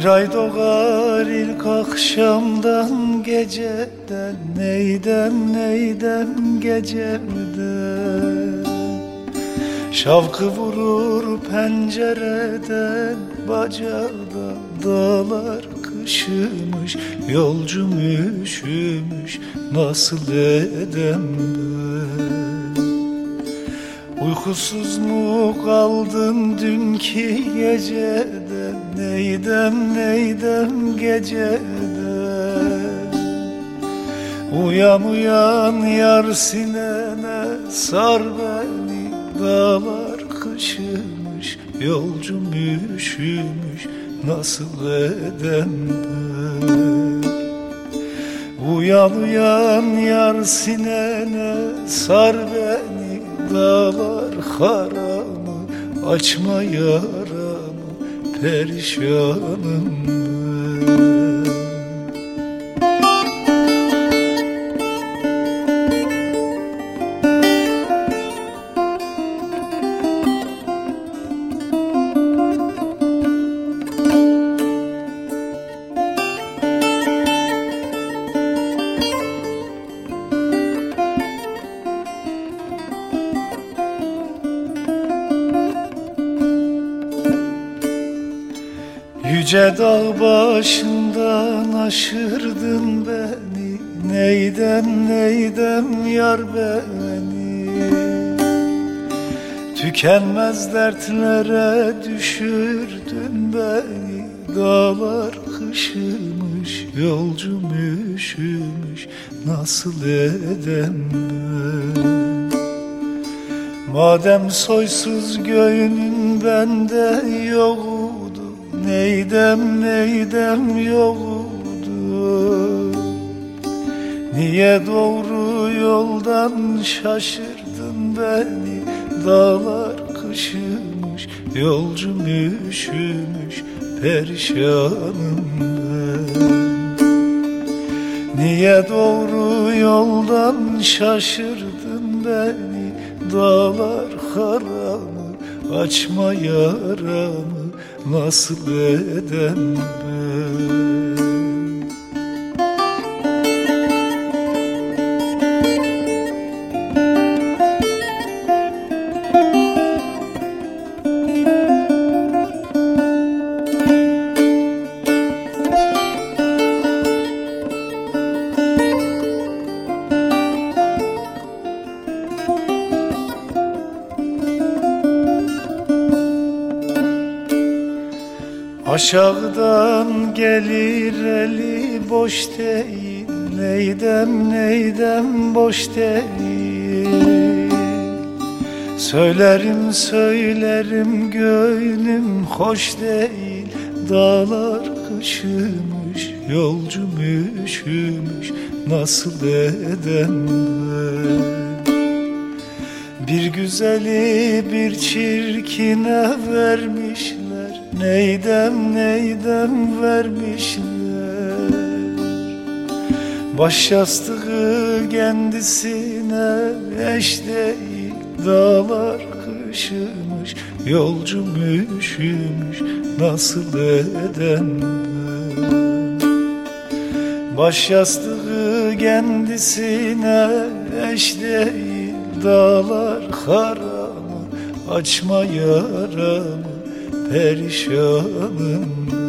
Bir ay doğar ilk akşamdan geceden, neydem geceden. Şavkı vurur pencereden, bacada dağlar kışımış, yolcum üşümüş, nasıl edem ben? Uykusuz mu kaldım dünkü geceden, neydem geceden. Uyan yar sinene, sar beni, dağlar kışımış, yolcum üşümüş, nasıl edem ben? Uyan yar sinene, sar beni, dağlar haramı, açma yaramı, perişanım ben. Yüce dağ başından aşırdın beni, neydem yar beni. Tükenmez dertlere düşürdün beni, dağlar kışımış, yolcum üşümüş, nasıl edem ben? Madem soysuz göğünün bende yoktu, neydem yoktu. Niye doğru yoldan şaşırdın beni, dağlar kışımış, yolcum üşümüş, perişanım ben. Niye doğru yoldan şaşırdın beni, dağlar haramı, açma yaramı, nasıl edem ben? Aşağıdan gelir eli boş değil, neydem boş değil. Söylerim gönlüm hoş değil, dağlar kışımış, yolcum üşümüş, nasıl edem ben? Bir güzeli bir çirkine vermişler, neydem vermişler. Baş yastığı kendisine eş değil, dağlar kışımış, yolcum üşümüş, nasıl edem ben? Baş yastığı kendisine eş değil, dağlar haramı, açma yaramı, perişanım.